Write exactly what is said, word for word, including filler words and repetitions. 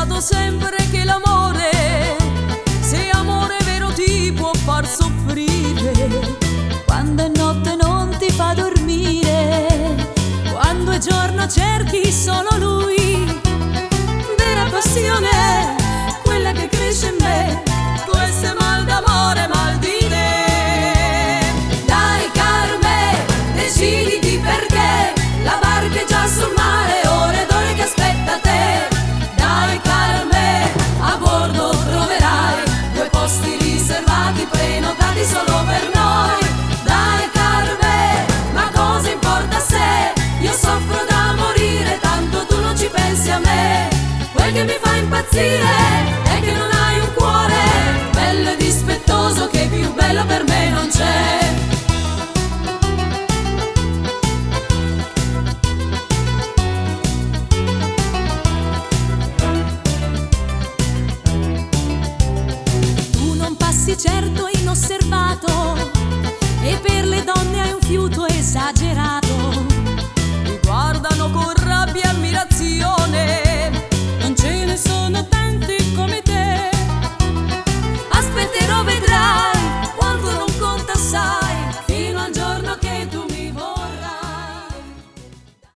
pensato sempre che l'amore, se amore vero, ti può far soffrire. Quando è notte non ti fa dormire, quando è giorno cerchi solo lui. Vera passione è quella che cresce in me, questo è mal d'amore, mal di te. Dai Carme, deciditi perché la barca è già sul mare, ore ed ore che aspetta te. Dai Carme, a bordo troverai due posti riservati, prenotati solo per noi. Dai Carme, ma cosa importa se io soffro da morire, tanto tu non ci pensi a me. Quel che mi fa impazzire è che non hai un cuore bello e dispettoso, che più bello per me non c'è. Certo inosservato, e per le donne hai un fiuto esagerato.